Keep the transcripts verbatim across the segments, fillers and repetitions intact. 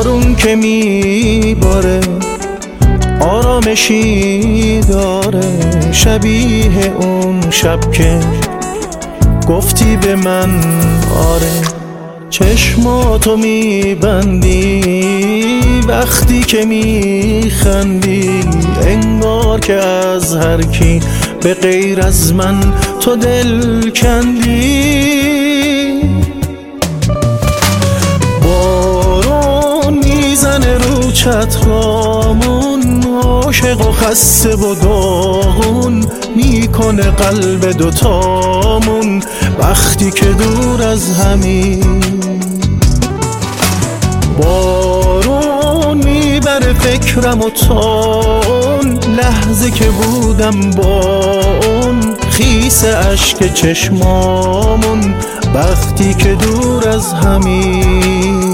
بارون که میباره آرامشی داره، شبیه اون شب که گفتی به من آره. چشماتو میبندی وقتی که میخندی، انگار که از هر کی به غیر از من تو دل کندی. بارون میزنه رو چترامون، عاشق و خسته و داغون میکنه قلب دوتامون وقتی که دور از همین. بارون میبره فکرم و تا اون لحظه که بودم با اون، خیس اشک چشمامون وقتی که دور از همین.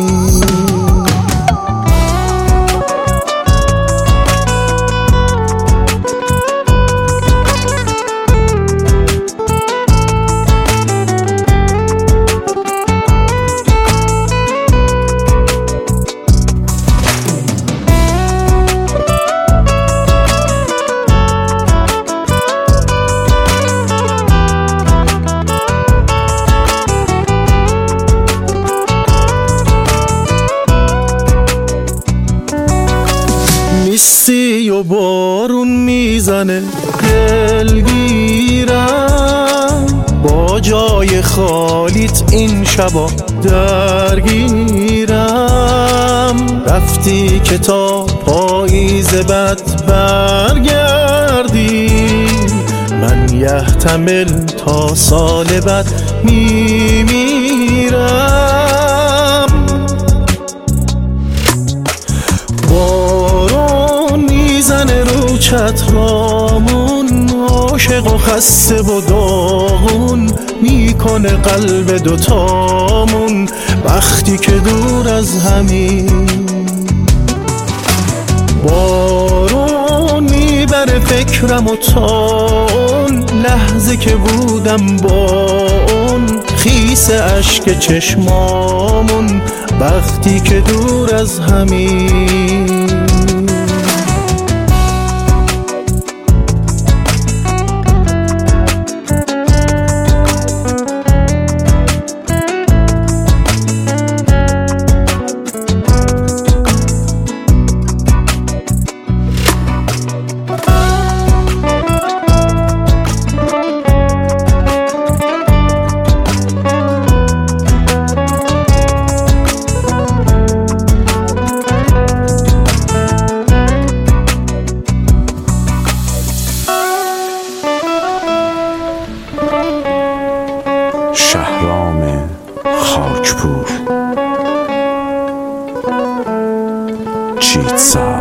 نیستی و بارون میزنه دلگیرم، با جای خالیت این شبا درگیرم. رفتی که تا پاییز بد برگردی، من یحتمل تا سال بعد میمیرم. میزنه رو چترامون، عاشق و خسته و داغون میکنه قلب دوتامون وقتی که دور از همین. بارون میبره فکرم و تا اون لحظه که بودم با اون، خیس اشک چشمامون وقتی که دور از همین. شهرام خاکپور، چیتسا.